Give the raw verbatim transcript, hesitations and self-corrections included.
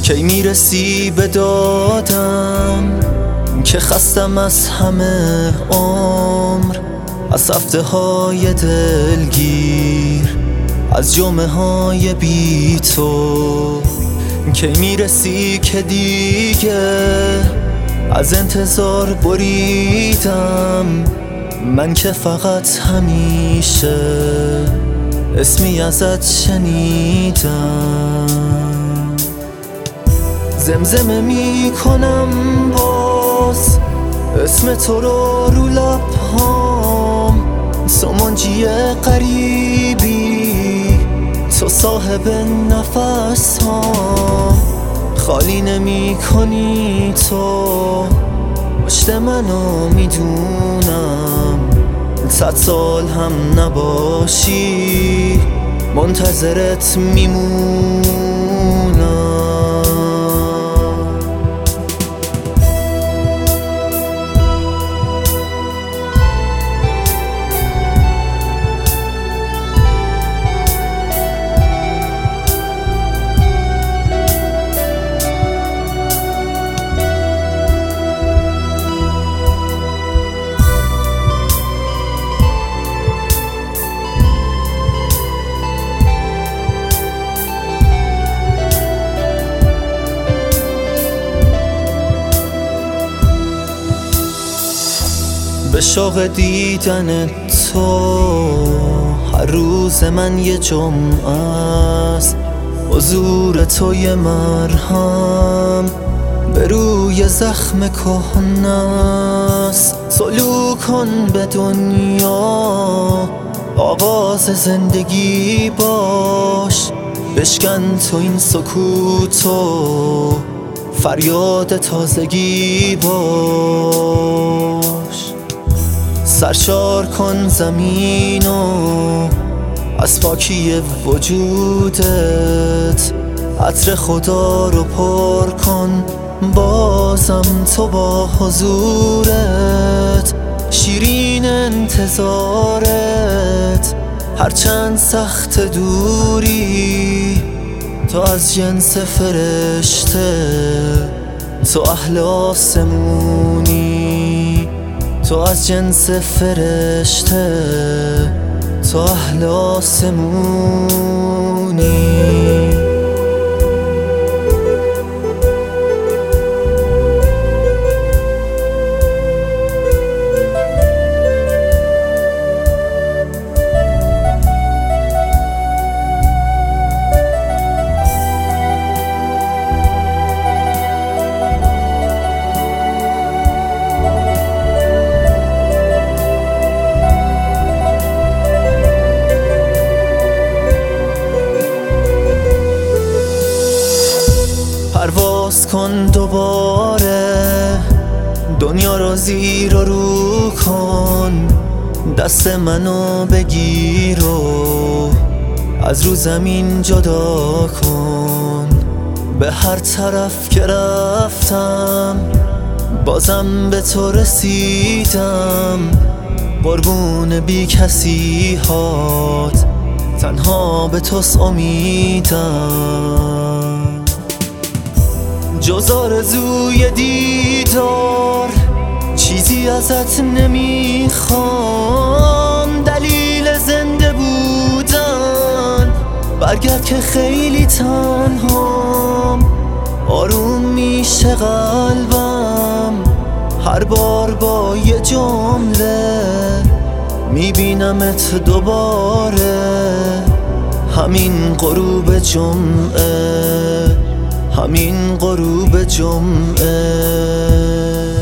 کی میرسی به دادم که خستم از همه عمر، از هفته های دلگیر، از جمعه های بی تو. کی میرسی که دیگه از انتظار بریدم، من که فقط همیشه اسمی ازت شنیدم. زمزمه می کنم باز اسم تو رو رو لبهام، تو منجی قریبی، تو صاحب نفس ها. خالی نمی کنی تو پشت منو میدونم، صد سال هم نباشی منتظرت میمونم. به شوق دیدن تو هر روز من یه جمعه است، حضور تو یه مرهم به روی زخم کهنه است. سلو کن به دنیا آغاز زندگی باش، بشکن تو این سکوتو فریاد تازگی باش. سرشار کن زمینو از پاکی وجودت، عطر خدا رو پر کن بازم تو با حضورت. شیرین انتظارت هرچند سخت دوری، تو از جنس فرشته، تو اهل آسمونی، تو از جنس فرشته، تو اهل آسمونی. پرواز کن دوباره دنیا رو زیر و رو کن، دست منو بگیر و از رو زمین جدا کن. به هر طرف که رفتم بازم به تو رسیدم، قربون بی کسی هات تنها به توست امیدم. جز آرزوی دیدار چیزی ازت نمیخوام، دلیل زنده بودن برگرد که خیلی تنهام. آروم میشه قلبم هر بار با یه جمله، میبینمت دوباره همین غروب جمعه، همین غروب جمعه.